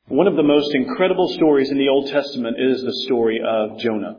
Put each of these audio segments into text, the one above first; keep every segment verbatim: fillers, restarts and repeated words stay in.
One of the most incredible stories in the Old Testament is the story of Jonah.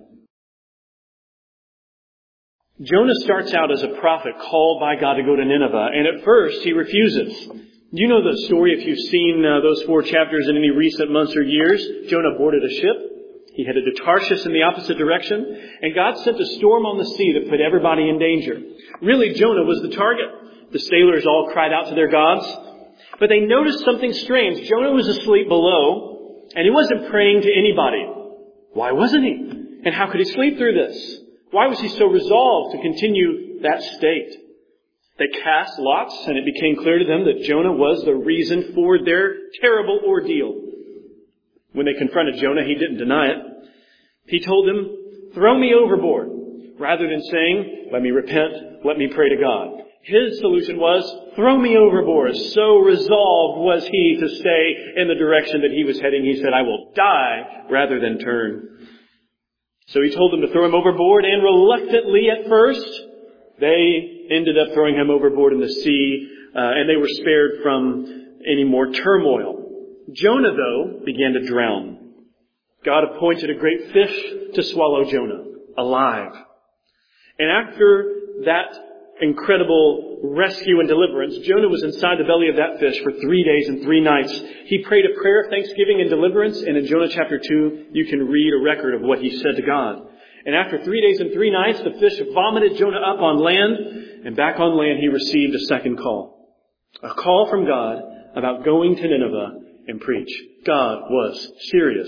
Jonah starts out as a prophet called by God to go to Nineveh, and at first he refuses. You know the story if you've seen uh, those four chapters in any recent months or years. Jonah boarded a ship. He headed to Tarshish in the opposite direction, and God sent a storm on the sea that put everybody in danger. Really, Jonah was the target. The sailors all cried out to their gods, but they noticed something strange. Jonah was asleep below, and he wasn't praying to anybody. Why wasn't he? And how could he sleep through this? Why was he so resolved to continue that state? They cast lots, and it became clear to them that Jonah was the reason for their terrible ordeal. When they confronted Jonah, he didn't deny it. He told them, "Throw me overboard," rather than saying, "Let me repent, let me pray to God." His solution was, "Throw me overboard." So resolved was he to stay in the direction that he was heading. He said, "I will die rather than turn." So he told them to throw him overboard, and reluctantly at first, they ended up throwing him overboard in the sea, uh, and they were spared from any more turmoil. Jonah, though, began to drown. God appointed a great fish to swallow Jonah alive. And after that incredible rescue and deliverance, Jonah was inside the belly of that fish for three days and three nights. He prayed a prayer of thanksgiving and deliverance, and in Jonah chapter two, you can read a record of what he said to God. And after three days and three nights, the fish vomited Jonah up on land, and back on land he received a second call. A call from God about going to Nineveh and preach. God was serious.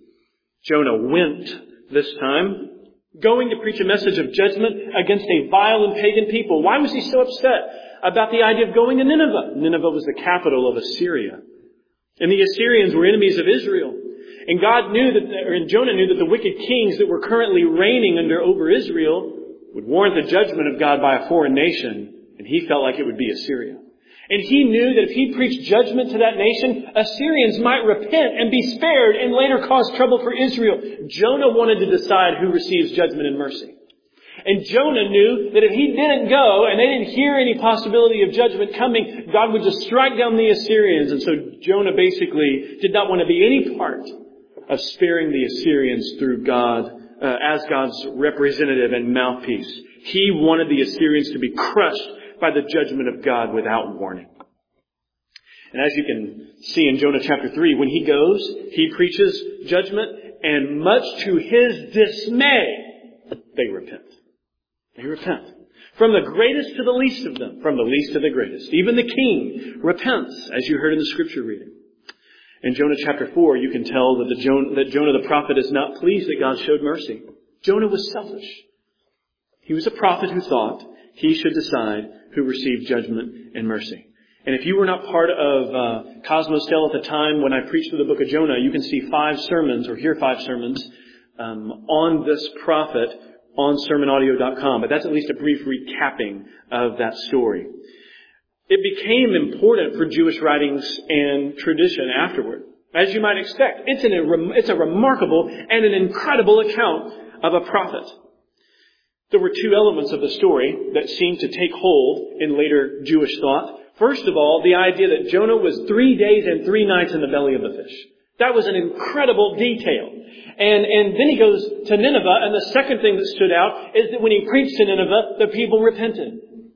Jonah went this time, going to preach a message of judgment against a vile and pagan people. Why was he so upset about the idea of going to Nineveh? Nineveh was the capital of Assyria. And the Assyrians were enemies of Israel. And God knew that, or Jonah knew that the wicked kings that were currently reigning under over Israel would warrant the judgment of God by a foreign nation. And he felt like it would be Assyria. And he knew that if he preached judgment to that nation, Assyrians might repent and be spared and later cause trouble for Israel. Jonah wanted to decide who receives judgment and mercy. And Jonah knew that if he didn't go and they didn't hear any possibility of judgment coming, God would just strike down the Assyrians. And so Jonah basically did not want to be any part of sparing the Assyrians through God, uh, as God's representative and mouthpiece. He wanted the Assyrians to be crushed by the judgment of God without warning. And as you can see in Jonah chapter three, when he goes, he preaches judgment, and much to his dismay, they repent. They repent. From the greatest to the least of them, from the least to the greatest. Even the king repents, as you heard in the scripture reading. In Jonah chapter four, you can tell that, the Jonah, that Jonah the prophet is not pleased that God showed mercy. Jonah was selfish. He was a prophet who thought he should decide who received judgment and mercy. And if you were not part of uh, Cosmos Dale at the time when I preached through the book of Jonah, you can see five sermons, or hear five sermons, um, on this prophet on sermon audio dot com. But that's at least a brief recapping of that story. It became important for Jewish writings and tradition afterward. As you might expect, it's, an, it's a remarkable and an incredible account of a prophet. There were two elements of the story that seemed to take hold in later Jewish thought. First of all, the idea that Jonah was three days and three nights in the belly of the fish. That was an incredible detail. And, and then he goes to Nineveh, and the second thing that stood out is that when he preached to Nineveh, the people repented.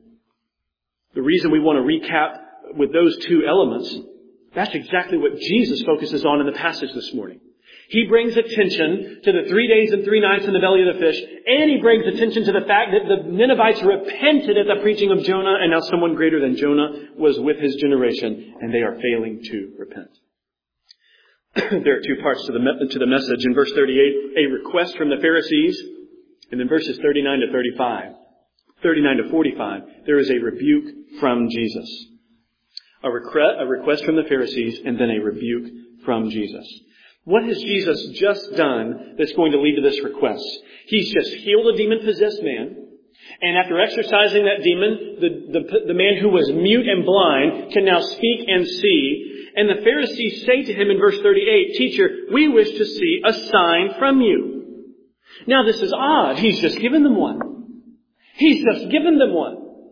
The reason we want to recap with those two elements, that's exactly what Jesus focuses on in the passage this morning. He brings attention to the three days and three nights in the belly of the fish, and he brings attention to the fact that the Ninevites repented at the preaching of Jonah, and now someone greater than Jonah was with his generation, and they are failing to repent. There are two parts to the me- to the message. In verse thirty-eight, a request from the Pharisees, and in verses thirty-nine to thirty-five, thirty-nine to forty-five, there is a rebuke from Jesus. A, recre- a request from the Pharisees, and then a rebuke from Jesus. What has Jesus just done that's going to lead to this request? He's just healed a demon-possessed man. And after exorcising that demon, the, the, the man who was mute and blind can now speak and see. And the Pharisees say to him in verse thirty-eight, "Teacher, we wish to see a sign from you." Now this is odd. He's just given them one. He's just given them one.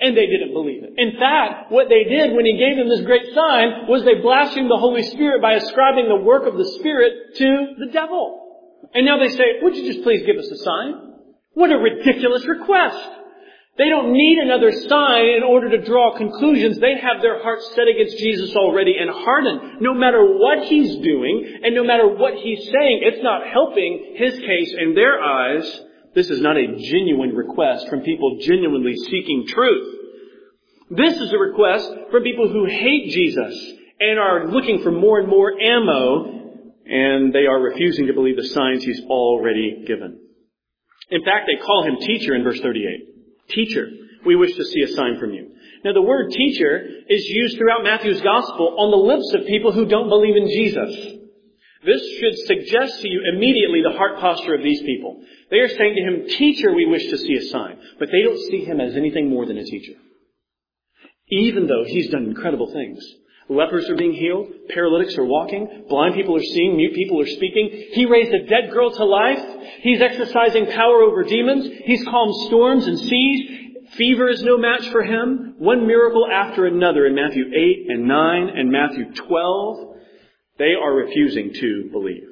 And they didn't believe it. In fact, what they did when he gave them this great sign was they blasphemed the Holy Spirit by ascribing the work of the Spirit to the devil. And now they say, would you just please give us a sign? What a ridiculous request. They don't need another sign in order to draw conclusions. They have their hearts set against Jesus already and hardened. No matter what he's doing and no matter what he's saying, it's not helping his case in their eyes. This is not a genuine request from people genuinely seeking truth. This is a request from people who hate Jesus and are looking for more and more ammo, and they are refusing to believe the signs he's already given. In fact, they call him teacher in verse thirty-eight. Teacher, we wish to see a sign from you. Now, the word teacher is used throughout Matthew's gospel on the lips of people who don't believe in Jesus. This should suggest to you immediately the heart posture of these people. They are saying to him, teacher, we wish to see a sign. But they don't see him as anything more than a teacher. Even though he's done incredible things. Lepers are being healed. Paralytics are walking. Blind people are seeing. Mute people are speaking. He raised a dead girl to life. He's exercising power over demons. He's calmed storms and seas. Fever is no match for him. One miracle after another in Matthew eight and nine and Matthew twelve. They are refusing to believe.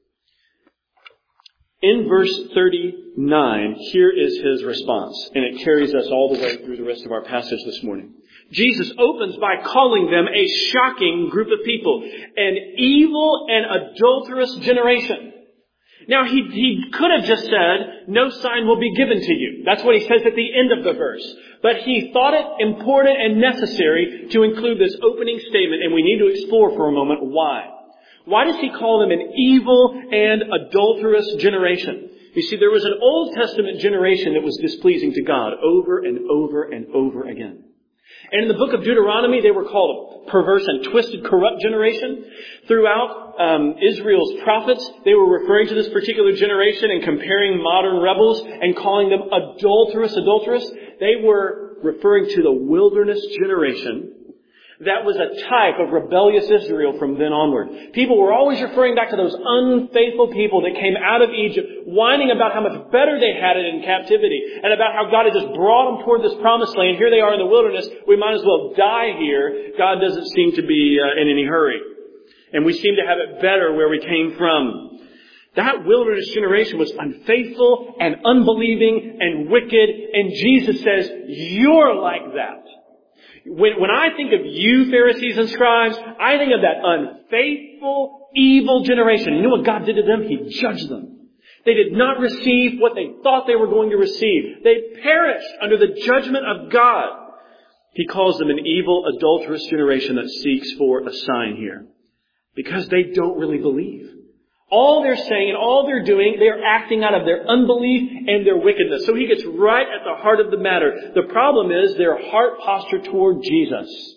In verse thirty-nine, here is his response, and it carries us all the way through the rest of our passage this morning. Jesus opens by calling them a shocking group of people, an evil and adulterous generation. Now, he, he could have just said, no sign will be given to you. That's what he says at the end of the verse. But he thought it important and necessary to include this opening statement, and we need to explore for a moment why. Why does he call them an evil and adulterous generation? You see, there was an Old Testament generation that was displeasing to God over and over and over again. And in the book of Deuteronomy, they were called a perverse and twisted, corrupt generation. Throughout um, Israel's prophets, they were referring to this particular generation and comparing modern rebels and calling them adulterous, adulterous. They were referring to the wilderness generation. That was a type of rebellious Israel from then onward. People were always referring back to those unfaithful people that came out of Egypt, whining about how much better they had it in captivity, and about how God had just brought them toward this promised land. Here they are in the wilderness. We might as well die here. God doesn't seem to be uh, in any hurry. And we seem to have it better where we came from. That wilderness generation was unfaithful and unbelieving and wicked. And Jesus says, you're like that. When, when I think of you, Pharisees and scribes, I think of that unfaithful, evil generation. You know what God did to them? He judged them. They did not receive what they thought they were going to receive. They perished under the judgment of God. He calls them an evil, adulterous generation that seeks for a sign here. Because they don't really believe. All they're saying and all they're doing, they are acting out of their unbelief and their wickedness. So he gets right at the heart of the matter. The problem is their heart posture toward Jesus.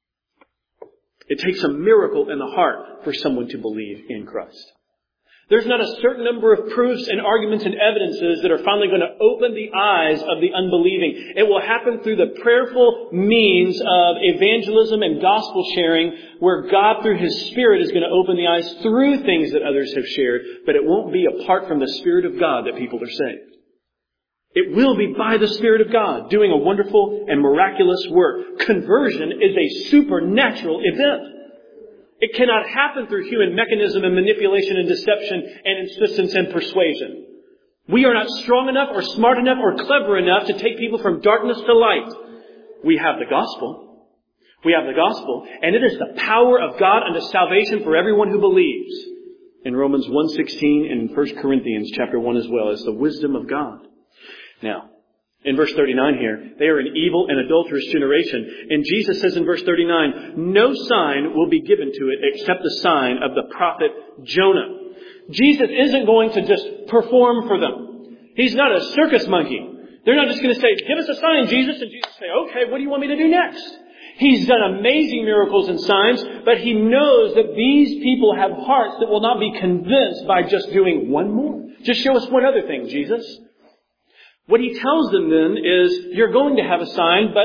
It takes a miracle in the heart for someone to believe in Christ. There's not a certain number of proofs and arguments and evidences that are finally going to open the eyes of the unbelieving. It will happen through the prayerful means of evangelism and gospel sharing, where God through His Spirit is going to open the eyes through things that others have shared, but it won't be apart from the Spirit of God that people are saved. It will be by the Spirit of God doing a wonderful and miraculous work. Conversion is a supernatural event. It cannot happen through human mechanism and manipulation and deception and insistence and persuasion. We are not strong enough or smart enough or clever enough to take people from darkness to light. We have the gospel. We have the gospel. And it is the power of God unto salvation for everyone who believes. In Romans one sixteen and in First Corinthians chapter one as well, as the wisdom of God. Now, in verse thirty-nine here, they are an evil and adulterous generation. And Jesus says in verse thirty-nine, no sign will be given to it except the sign of the prophet Jonah. Jesus isn't going to just perform for them. He's not a circus monkey. They're not just going to say, give us a sign, Jesus. And Jesus say, okay, what do you want me to do next? He's done amazing miracles and signs, but He knows that these people have hearts that will not be convinced by just doing one more. Just show us one other thing, Jesus. What He tells them then is, you're going to have a sign, but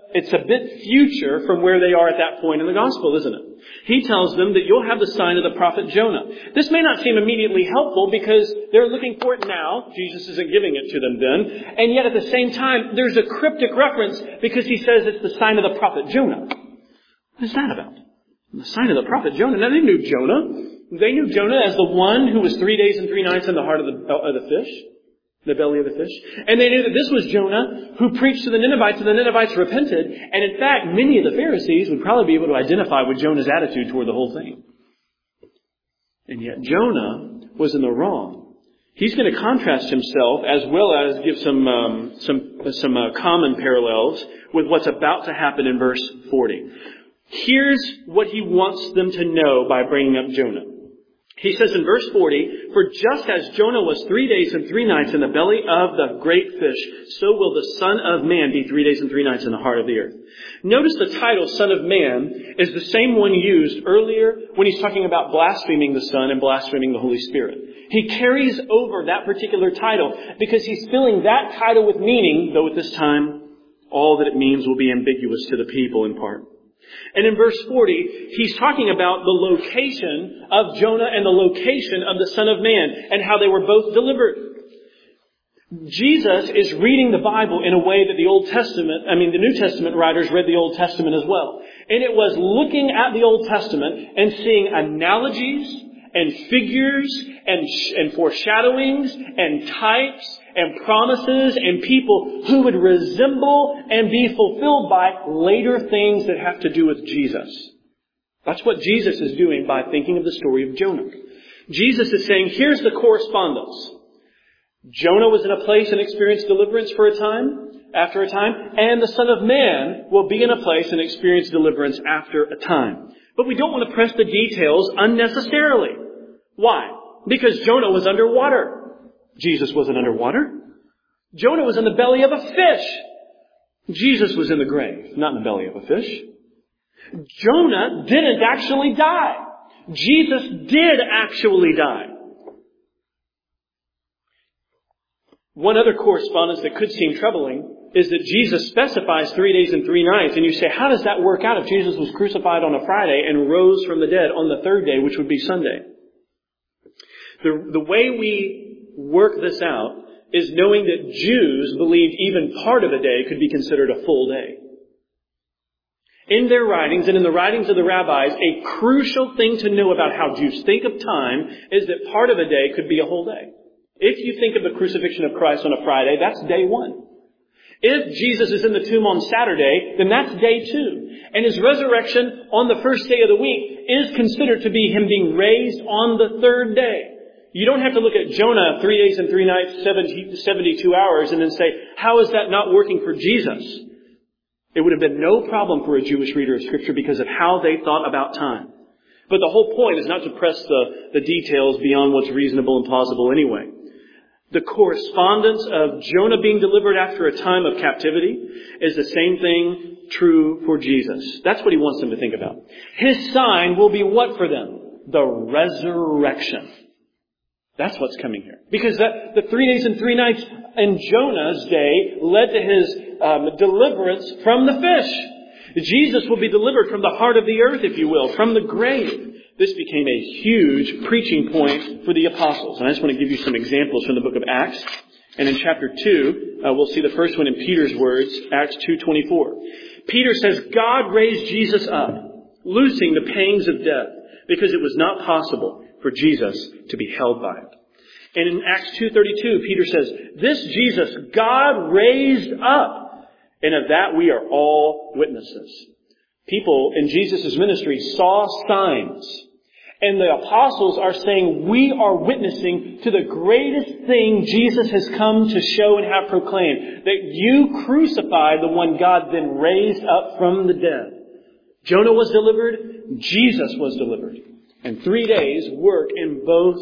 it's a bit future from where they are at that point in the gospel, isn't it? He tells them that you'll have the sign of the prophet Jonah. This may not seem immediately helpful because they're looking for it now. Jesus isn't giving it to them then. And yet at the same time, there's a cryptic reference because he says it's the sign of the prophet Jonah. What is that about? The sign of the prophet Jonah. Now they knew Jonah. They knew Jonah as the one who was three days and three nights in the heart of the, of the fish. The belly of the fish. And they knew that this was Jonah who preached to the Ninevites, and the Ninevites repented. And in fact, many of the Pharisees would probably be able to identify with Jonah's attitude toward the whole thing. And yet Jonah was in the wrong. He's going to contrast himself as well as give some um, some some uh, common parallels with what's about to happen in verse forty. Here's what he wants them to know by bringing up Jonah. He says in verse forty, "For just as Jonah was three days and three nights in the belly of the great fish, so will the Son of Man be three days and three nights in the heart of the earth." Notice the title, Son of Man, is the same one used earlier when he's talking about blaspheming the Son and blaspheming the Holy Spirit. He carries over that particular title because he's filling that title with meaning, though at this time, all that it means will be ambiguous to the people in part. And in verse forty, he's talking about the location of Jonah and the location of the Son of Man and how they were both delivered. Jesus is reading the Bible in a way that the Old Testament, I mean the New Testament writers read the Old Testament as well. And it was looking at the Old Testament and seeing analogies and figures and, and foreshadowings and types and promises and people who would resemble and be fulfilled by later things that have to do with Jesus. That's what Jesus is doing by thinking of the story of Jonah. Jesus is saying, here's the correspondence. Jonah was in a place and experienced deliverance for a time, after a time, and the Son of Man will be in a place and experience deliverance after a time. But we don't want to press the details unnecessarily. Why? Because Jonah was underwater. Jesus wasn't underwater. Jonah was in the belly of a fish. Jesus was in the grave, not in the belly of a fish. Jonah didn't actually die. Jesus did actually die. One other correspondence that could seem troubling is that Jesus specifies three days and three nights. And you say, how does that work out if Jesus was crucified on a Friday and rose from the dead on the third day, which would be Sunday? The, the way we work this out is knowing that Jews believed even part of a day could be considered a full day. In their writings and in the writings of the rabbis, a crucial thing to know about how Jews think of time is that part of a day could be a whole day. If you think of the crucifixion of Christ on a Friday, that's day one. If Jesus is in the tomb on Saturday, then that's day two. And his resurrection on the first day of the week is considered to be him being raised on the third day. You don't have to look at Jonah three days and three nights, seventy, seventy-two hours, and then say, how is that not working for Jesus? It would have been no problem for a Jewish reader of Scripture because of how they thought about time. But the whole point is not to press the, the details beyond what's reasonable and plausible anyway. The correspondence of Jonah being delivered after a time of captivity is the same thing true for Jesus. That's what he wants them to think about. His sign will be what for them? The resurrection. That's what's coming here. Because that, the three days and three nights in Jonah's day led to his um, deliverance from the fish. Jesus will be delivered from the heart of the earth, if you will, from the grave. This became a huge preaching point for the apostles. And I just want to give you some examples from the book of Acts. And in chapter two, uh, we'll see the first one in Peter's words, Acts two twenty-four. Peter says, God raised Jesus up, loosing the pangs of death, because it was not possible for Jesus to be held by it. And in Acts two thirty-two, Peter says, this Jesus God raised up, and of that we are all witnesses. People in Jesus' ministry saw signs. And the apostles are saying, we are witnessing to the greatest thing Jesus has come to show and have proclaimed. That you crucified the one God then raised up from the dead. Jonah was delivered. Jesus was delivered. And three days work in both,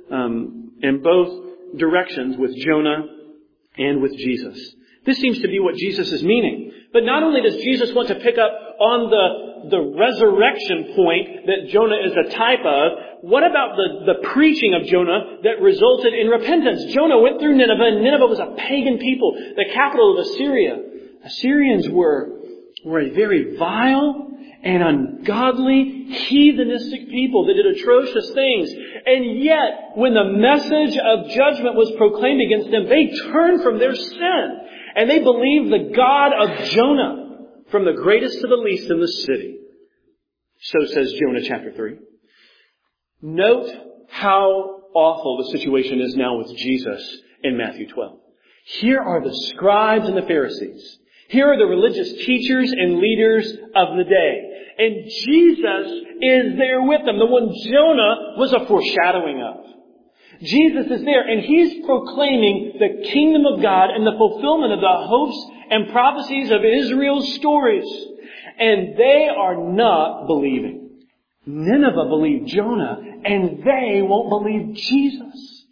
um, in both directions with Jonah and with Jesus. This seems to be what Jesus is meaning. But not only does Jesus want to pick up on the, the resurrection point that Jonah is a type of, what about the, the preaching of Jonah that resulted in repentance? Jonah went through Nineveh, and Nineveh was a pagan people, the capital of Assyria. Assyrians were were a very vile and ungodly, heathenistic people that did atrocious things. And yet, when the message of judgment was proclaimed against them, they turned from their sin. And they believed the God of Jonah, from the greatest to the least in the city. So says Jonah chapter three. Note how awful the situation is now with Jesus in Matthew twelve. Here are the scribes and the Pharisees. Here are the religious teachers and leaders of the day. And Jesus is there with them, the one Jonah was a foreshadowing of. Jesus is there, and He's proclaiming the kingdom of God and the fulfillment of the hopes and prophecies of Israel's stories. And they are not believing. Nineveh believed Jonah, and they won't believe Jesus.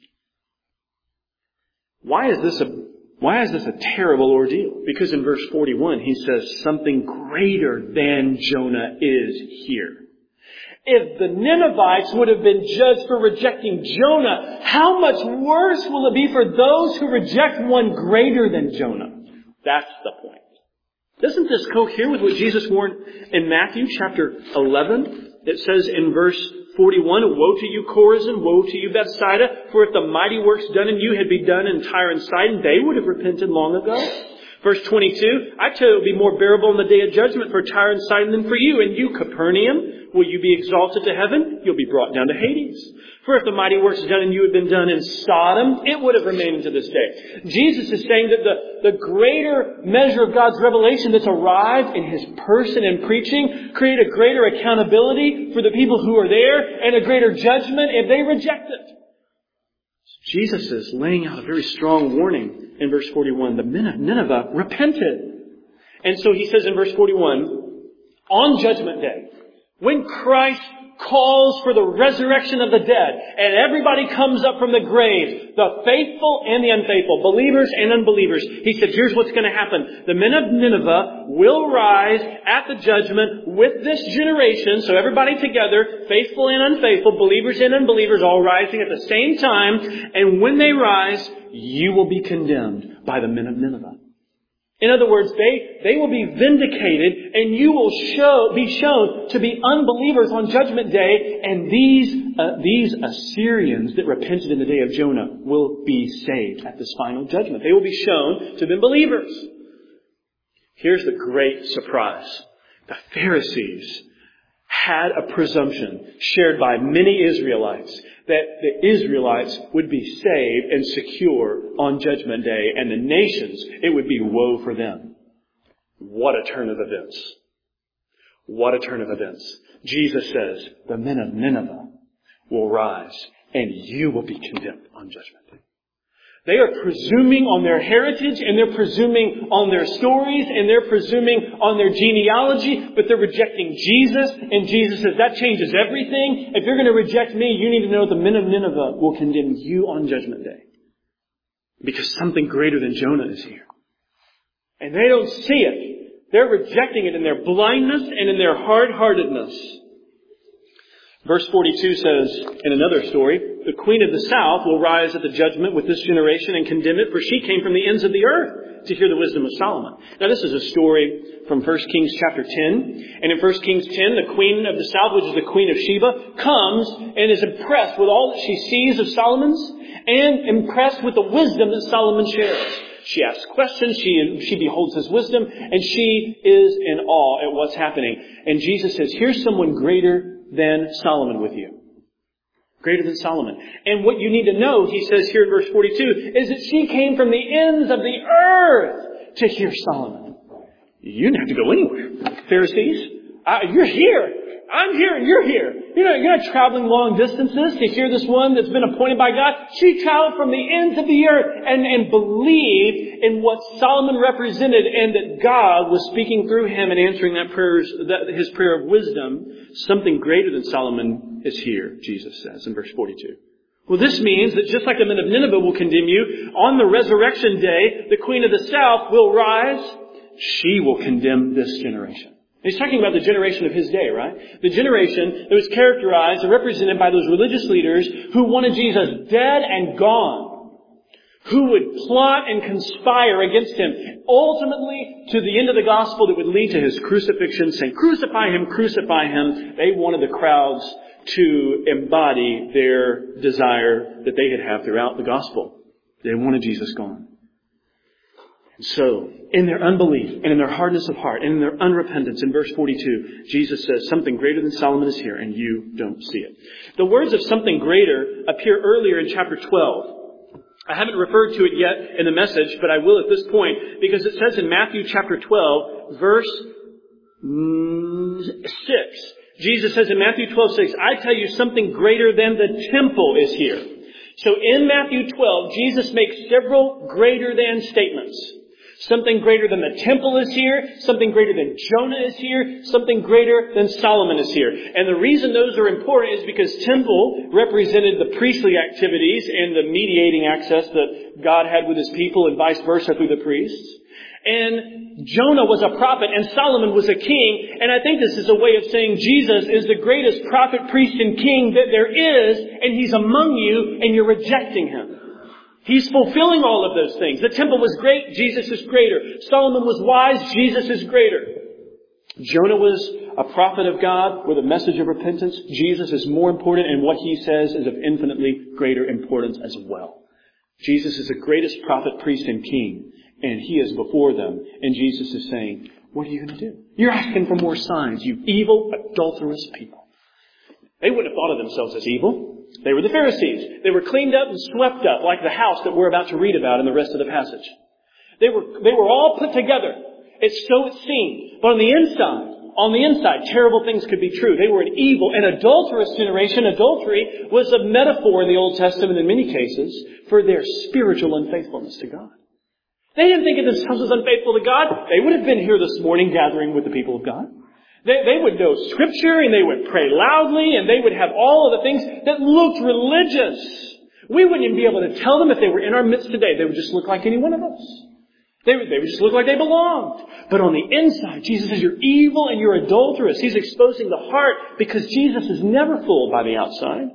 Why is this a Why is this a terrible ordeal? Because in verse forty-one, he says something greater than Jonah is here. If the Ninevites would have been judged for rejecting Jonah, how much worse will it be for those who reject one greater than Jonah? That's the point. Doesn't this cohere with what Jesus warned in Matthew chapter eleven? It says in verse forty-one, "Woe to you, Chorazin! Woe to you, Bethsaida! For if the mighty works done in you had been done in Tyre and Sidon, they would have repented long ago." Verse twenty-two, "I tell you, it will be more bearable in the day of judgment for Tyre and Sidon than for you. And you, Capernaum, will you be exalted to heaven? You'll be brought down to Hades. For if the mighty works done in you had been done in Sodom, it would have remained to this day." Jesus is saying that the, the greater measure of God's revelation that's arrived in His person and preaching create a greater accountability for the people who are there and a greater judgment if they reject it. Jesus is laying out a very strong warning in verse forty-one. The men of Nineveh repented. And so He says in verse forty-one, on Judgment Day, when Christ calls for the resurrection of the dead, and everybody comes up from the grave, the faithful and the unfaithful, believers and unbelievers, He said, here's what's going to happen. The men of Nineveh will rise at the judgment with this generation, so everybody together, faithful and unfaithful, believers and unbelievers, all rising at the same time, and when they rise, you will be condemned by the men of Nineveh. In other words, they, they will be vindicated, and you will show, be shown to be unbelievers on Judgment Day, and these, uh, these Assyrians that repented in the day of Jonah will be saved at this final judgment. They will be shown to have been believers. Here's the great surprise. The Pharisees had a presumption shared by many Israelites that the Israelites would be saved and secure on Judgment Day, and the nations, it would be woe for them. What a turn of events. What a turn of events. Jesus says, the men of Nineveh will rise, and you will be condemned on Judgment Day. They are presuming on their heritage, and they're presuming on their stories, and they're presuming on their genealogy, but they're rejecting Jesus, and Jesus says, that changes everything. If you're going to reject me, you need to know the men of Nineveh will condemn you on Judgment Day. Because something greater than Jonah is here. And they don't see it. They're rejecting it in their blindness and in their hard-heartedness. Verse forty-two says, in another story, the queen of the south will rise at the judgment with this generation and condemn it, for she came from the ends of the earth to hear the wisdom of Solomon. Now this is a story from First Kings chapter ten. And in First Kings ten, the queen of the south, which is the queen of Sheba, comes and is impressed with all that she sees of Solomon's and impressed with the wisdom that Solomon shares. She asks questions, she, she beholds his wisdom, and she is in awe at what's happening. And Jesus says, here's someone greater than Solomon with you. Greater than Solomon. And what you need to know, he says here in verse forty-two, is that she came from the ends of the earth to hear Solomon. You didn't have to go anywhere. Pharisees, uh, you're here. I'm here and you're here. You're not, you're not traveling long distances to hear this one that's been appointed by God. She traveled from the ends of the earth and, and believed in what Solomon represented, and that God was speaking through him and answering that prayers, that, his prayer of wisdom. Something greater than Solomon is here, Jesus says in verse forty-two. Well, this means that just like the men of Nineveh will condemn you, on the resurrection day, the queen of the south will rise. She will condemn this generation. He's talking about the generation of his day, right? The generation that was characterized and represented by those religious leaders who wanted Jesus dead and gone. who would plot and conspire against him, ultimately to the end of the gospel that would lead to his crucifixion, saying, crucify him, crucify him. They wanted the crowds to embody their desire that they had had throughout the gospel. They wanted Jesus gone. So, in their unbelief and in their hardness of heart and in their unrepentance, in verse forty-two, Jesus says, something greater than Solomon is here, and you don't see it. The words of something greater appear earlier in chapter twelve. I haven't referred to it yet in the message, but I will at this point, because it says in Matthew chapter twelve, verse six, Jesus says in Matthew twelve six, I tell you something greater than the temple is here. So in Matthew twelve, Jesus makes several greater than statements. Something greater than the temple is here. Something greater than Jonah is here. Something greater than Solomon is here. And the reason those are important is because temple represented the priestly activities and the mediating access that God had with his people and vice versa through the priests. And Jonah was a prophet and Solomon was a king. And I think this is a way of saying Jesus is the greatest prophet, priest, and king that there is. And he's among you and you're rejecting him. He's fulfilling all of those things. The temple was great. Jesus is greater. Solomon was wise. Jesus is greater. Jonah was a prophet of God with a message of repentance. Jesus is more important, and what he says is of infinitely greater importance as well. Jesus is the greatest prophet, priest, and king, and he is before them. And Jesus is saying, what are you going to do? You're asking for more signs, you evil, adulterous people. They wouldn't have thought of themselves as evil. They were the Pharisees. They were cleaned up and swept up like the house that we're about to read about in the rest of the passage. They were, they were all put together. It's so it seemed. But on the inside, on the inside, terrible things could be true. They were an evil and adulterous generation. Adultery was a metaphor in the Old Testament in many cases for their spiritual unfaithfulness to God. They didn't think of themselves as unfaithful to God. They would have been here this morning gathering with the people of God. They, they would know Scripture, and they would pray loudly, and they would have all of the things that looked religious. We wouldn't even be able to tell them if they were in our midst today. They would just look like any one of us. They would, they would just look like they belonged. But on the inside, Jesus says, you're evil and you're adulterous. He's exposing the heart because Jesus is never fooled by the outside.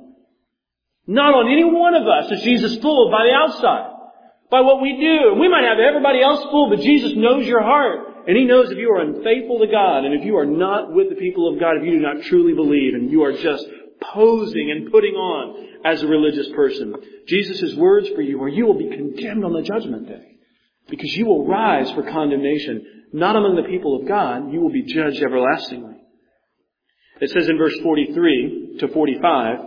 Not on any one of us is Jesus fooled by the outside. By what we do. And we might have everybody else fooled, but Jesus knows your heart. And he knows if you are unfaithful to God, and if you are not with the people of God, if you do not truly believe, and you are just posing and putting on as a religious person. Jesus' words for you are, you will be condemned on the judgment day. Because you will rise for condemnation, not among the people of God, you will be judged everlastingly. It says in verse forty-three to forty-five,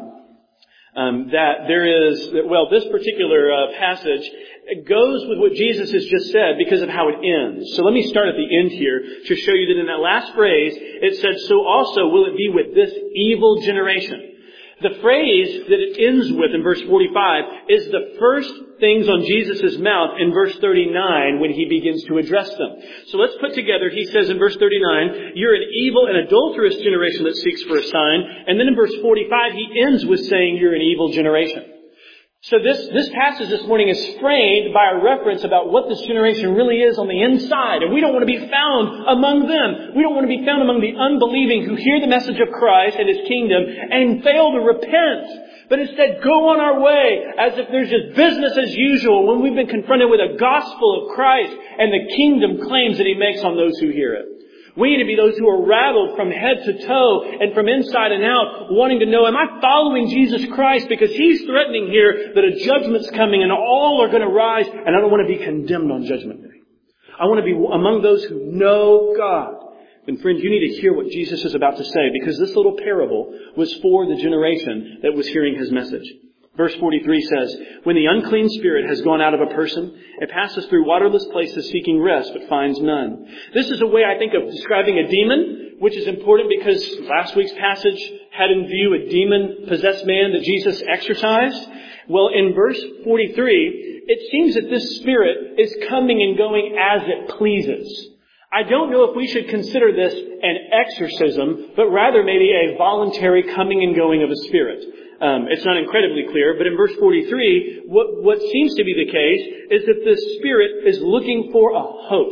Um, that there is, well, this particular uh, passage goes with what Jesus has just said because of how it ends. So let me start at the end here to show you that in that last phrase, it said, so also will it be with this evil generation. The phrase that it ends with in verse forty-five is the first things on Jesus' mouth in verse thirty-nine when he begins to address them. So let's put together, he says in verse thirty-nine, you're an evil and adulterous generation that seeks for a sign. And then in verse forty-five, he ends with saying you're an evil generation. So this, this passage this morning is framed by a reference about what this generation really is on the inside. And we don't want to be found among them. We don't want to be found among the unbelieving who hear the message of Christ and His kingdom and fail to repent. But instead go on our way as if there's just business as usual when we've been confronted with a gospel of Christ and the kingdom claims that He makes on those who hear it. We need to be those who are rattled from head to toe and from inside and out, wanting to know, am I following Jesus Christ? Because He's threatening here that a judgment's coming and all are going to rise, and I don't want to be condemned on Judgment Day. I want to be among those who know God. And friends, you need to hear what Jesus is about to say, because this little parable was for the generation that was hearing His message. Verse forty-three says, when the unclean spirit has gone out of a person, it passes through waterless places seeking rest, but finds none. This is a way, I think, of describing a demon, which is important because last week's passage had in view a demon-possessed man that Jesus exorcised. Well, in verse forty-three, it seems that this spirit is coming and going as it pleases. I don't know if we should consider this an exorcism, but rather maybe a voluntary coming and going of a spirit. Um, it's not incredibly clear, but in verse forty-three, what, what seems to be the case is that the Spirit is looking for a host.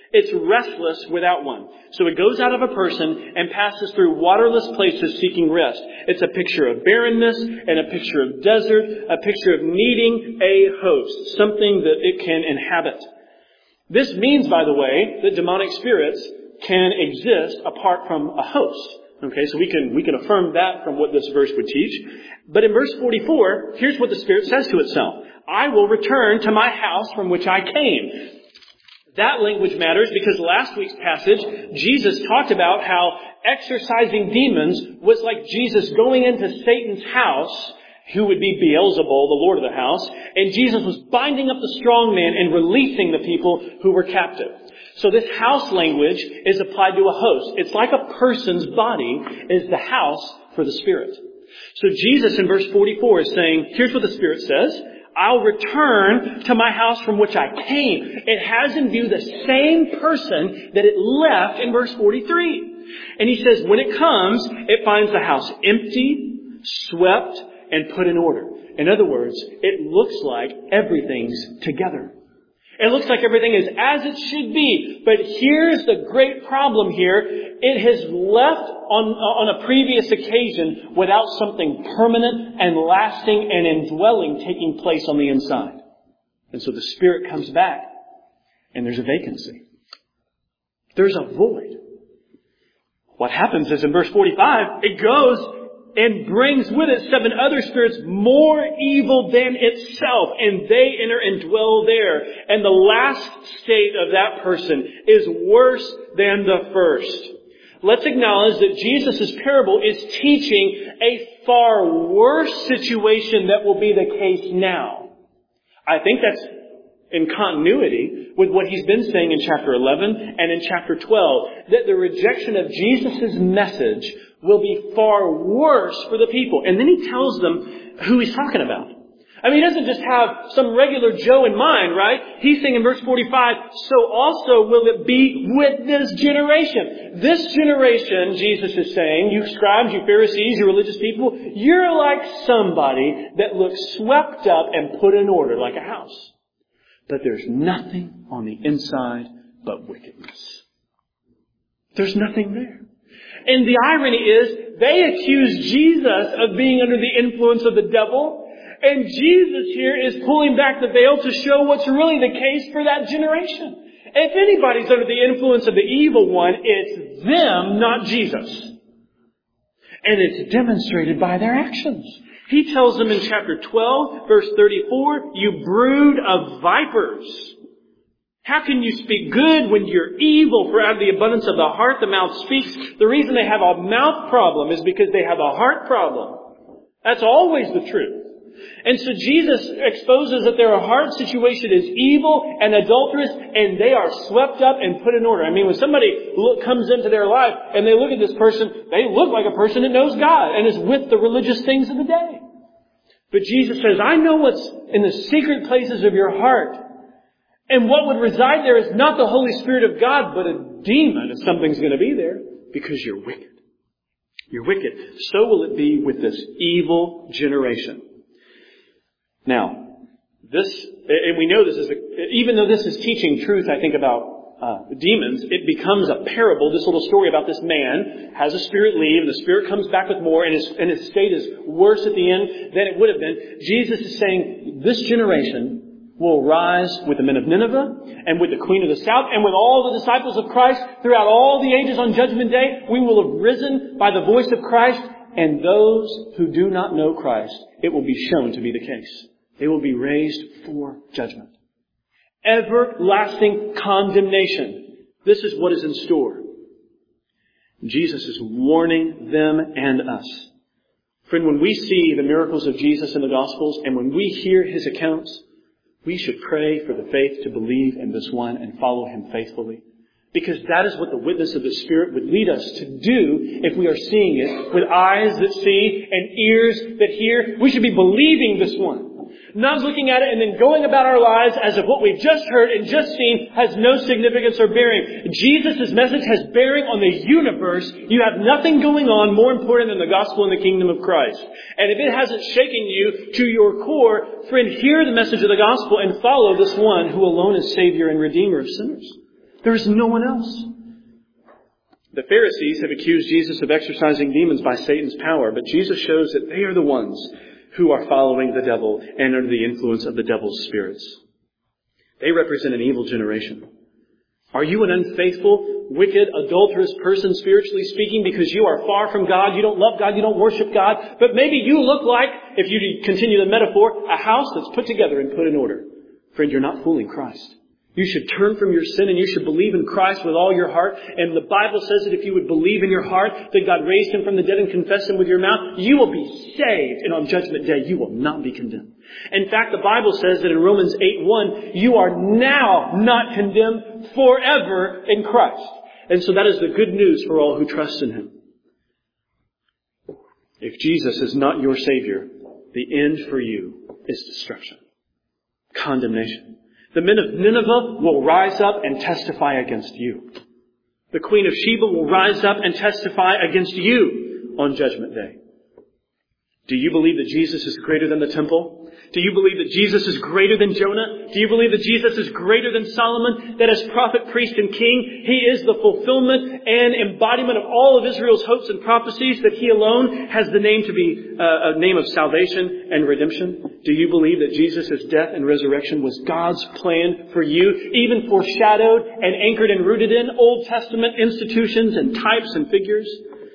It's restless without one. So it goes out of a person and passes through waterless places seeking rest. It's a picture of barrenness and a picture of desert, a picture of needing a host, something that it can inhabit. This means, by the way, that demonic spirits can exist apart from a host. Okay, so we can we can affirm that from what this verse would teach. But in verse forty-four, here's what the Spirit says to itself. I will return to my house from which I came. That language matters because last week's passage, Jesus talked about how exorcising demons was like Jesus going into Satan's house, who would be Beelzebul, the lord of the house, and Jesus was binding up the strong man and releasing the people who were captive. So this house language is applied to a host. It's like a person's body is the house for the Spirit. So Jesus in verse forty-four is saying, here's what the Spirit says. I'll return to my house from which I came. It has in view the same person that it left in verse forty-three. And he says, when it comes, it finds the house empty, swept, and put in order. In other words, it looks like everything's together. It looks like everything is as it should be. But here's the great problem here. It has left on, on a previous occasion without something permanent and lasting and indwelling taking place on the inside. And so the Spirit comes back and there's a vacancy. There's a void. What happens is in verse forty-five, it goes and brings with it seven other spirits more evil than itself. And they enter and dwell there. And the last state of that person is worse than the first. Let's acknowledge that Jesus' parable is teaching a far worse situation that will be the case now. I think that's in continuity with what he's been saying in chapter eleven and in chapter twelve. That the rejection of Jesus' message will be far worse for the people. And then he tells them who he's talking about. I mean, he doesn't just have some regular Joe in mind, right? He's saying in verse forty-five, so also will it be with this generation. This generation, Jesus is saying, you scribes, you Pharisees, you religious people, you're like somebody that looks swept up and put in order like a house. But there's nothing on the inside but wickedness. There's nothing there. And the irony is, they accuse Jesus of being under the influence of the devil. And Jesus here is pulling back the veil to show what's really the case for that generation. If anybody's under the influence of the evil one, it's them, not Jesus. And it's demonstrated by their actions. He tells them in chapter twelve, verse thirty-four, you brood of vipers. How can you speak good when you're evil? For out of the abundance of the heart, the mouth speaks. The reason they have a mouth problem is because they have a heart problem. That's always the truth. And so Jesus exposes that their heart situation is evil and adulterous, and they are swept up and put in order. I mean, when somebody look, comes into their life and they look at this person, they look like a person that knows God and is with the religious things of the day. But Jesus says, I know what's in the secret places of your heart. And what would reside there is not the Holy Spirit of God, but a demon if something's going to be there, because you're wicked. You're wicked. So will it be with this evil generation. Now, this, and we know this is, a, even though this is teaching truth, I think, about uh, demons, it becomes a parable. This little story about this man has a spirit leave, and the spirit comes back with more, and his, and his state is worse at the end than it would have been. Jesus is saying, this generation will rise with the men of Nineveh and with the queen of the south and with all the disciples of Christ throughout all the ages on Judgment Day. We will have risen by the voice of Christ, and those who do not know Christ, it will be shown to be the case. They will be raised for judgment. Everlasting condemnation. This is what is in store. Jesus is warning them and us. Friend, when we see the miracles of Jesus in the Gospels and when we hear His accounts, we should pray for the faith to believe in this one and follow Him faithfully. Because that is what the witness of the Spirit would lead us to do if we are seeing it with eyes that see and ears that hear. We should be believing this one. Not looking at it and then going about our lives as if what we've just heard and just seen has no significance or bearing. Jesus' message has bearing on the universe. You have nothing going on more important than the gospel and the kingdom of Christ. And if it hasn't shaken you to your core, friend, hear the message of the gospel and follow this one who alone is Savior and Redeemer of sinners. There is no one else. The Pharisees have accused Jesus of exorcising demons by Satan's power, but Jesus shows that they are the ones who are following the devil and under the influence of the devil's spirits. They represent an evil generation. Are you an unfaithful, wicked, adulterous person, spiritually speaking, because you are far from God, you don't love God, you don't worship God, but maybe you look like, if you continue the metaphor, a house that's put together and put in order? Friend, you're not fooling Christ. You should turn from your sin and you should believe in Christ with all your heart. And the Bible says that if you would believe in your heart that God raised Him from the dead and confess Him with your mouth, you will be saved. And on Judgment Day, you will not be condemned. In fact, the Bible says that in Romans eight one, you are now not condemned forever in Christ. And so that is the good news for all who trust in Him. If Jesus is not your Savior, the end for you is destruction, condemnation. The men of Nineveh will rise up and testify against you. The Queen of Sheba will rise up and testify against you on Judgment Day. Do you believe that Jesus is greater than the temple? Do you believe that Jesus is greater than Jonah? Do you believe that Jesus is greater than Solomon? That as prophet, priest, and king, He is the fulfillment and embodiment of all of Israel's hopes and prophecies, that He alone has the name to be uh, a name of salvation and redemption? Do you believe that Jesus' death and resurrection was God's plan for you, even foreshadowed and anchored and rooted in Old Testament institutions and types and figures?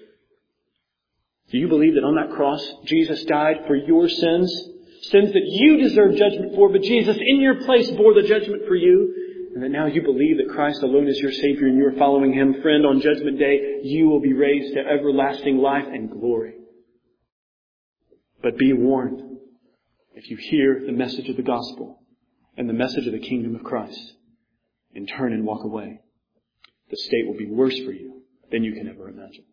Do you believe that on that cross, Jesus died for your sins? Sins that you deserve judgment for, but Jesus in your place bore the judgment for you. And that now you believe that Christ alone is your Savior and you are following Him. Friend, on Judgment Day, you will be raised to everlasting life and glory. But be warned, if you hear the message of the gospel and the message of the kingdom of Christ and turn and walk away, the state will be worse for you than you can ever imagine.